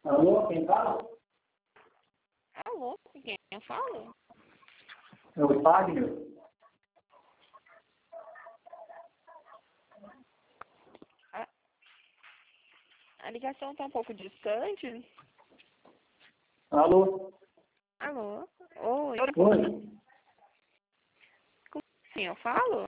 Alô, quem fala? Alô, com quem eu falo? É o Wagner. A ligação está um pouco distante. Alô? Alô? Oi. Oi? Com quem eu falo?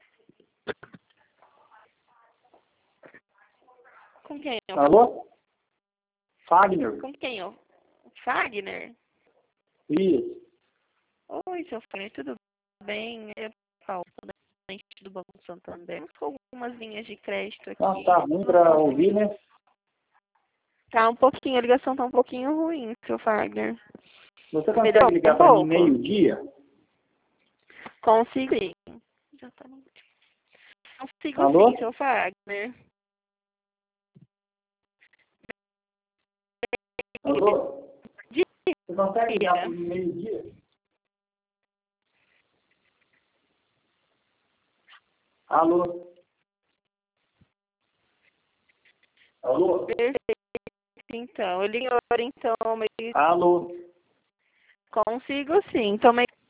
Com quem eu falo? Alô? Wagner? Com quem eu... Fagner? Isso. Oi, seu Fagner, tudo bem? É Paulo, da frente do Banco Santander. Com algumas linhas de crédito aqui. Não, tá ruim para ouvir, né? Tá um pouquinho, a ligação tá um pouquinho ruim, seu Fagner. Você Melhorou consegue ligar um para mim pouco? meio-dia? Consigo sim. Já tá no... Consigo Alô? sim, seu Fagner. Alô? Você consegue ligar para Diga. mim meio-dia? Alô? Alô? Perfeito, então. Eu ligo agora, então, Alô? consigo sim. Tomei